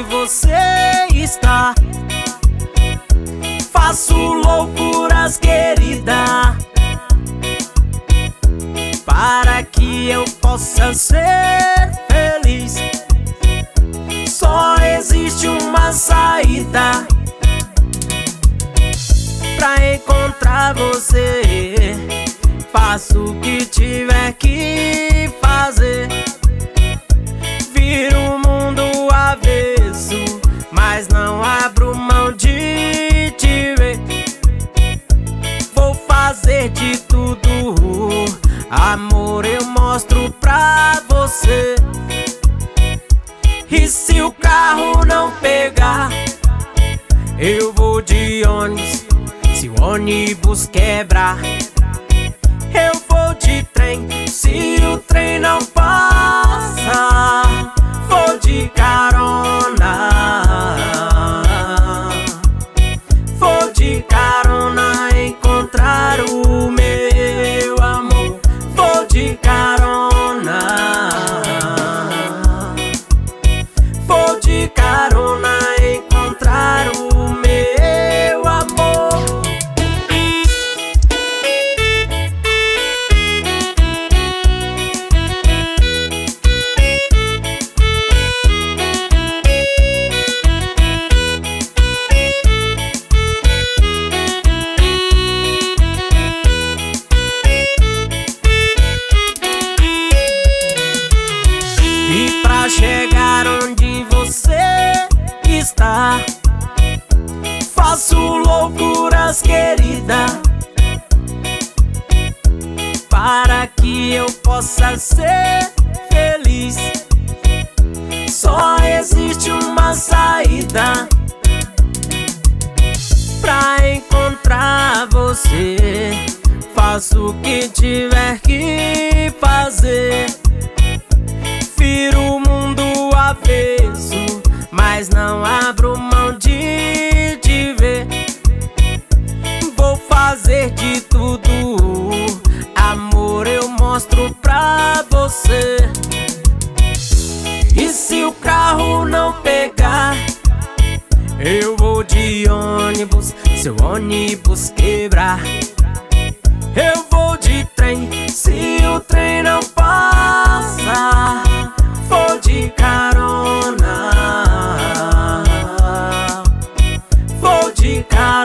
onde você está. Faço loucuras, querida, para que eu possa ser feliz. Só existe uma saída pra encontrar você. Faço o que tiver que fazer. Viro o mundo avesso, mas não abro mão de te ver. Vou fazer de tudo, amor, eu mostro pra você. E se o carro não pegar, eu vou de ônibus. Se o ônibus quebrar, eu vou de trem. Se o trem não passa, vou de carona. Vou de carona encontrar o meu amor. Vou de carona. Vou de carona encontrar o meu amor. E pra chegar onde você está, faço loucuras, querida, para que eu possa ser feliz. Só existe uma saída pra encontrar você. Faço o que tiver que fazer. Viro o mundo avesso, mas não abro mão de te ver. Vou fazer de tudo, amor, eu mostro pra você. E se o carro não pegar, eu vou de ônibus. Se o ônibus quebrar, eu vou de trem. Se o trem não passa, vou de carona. Vou de carona.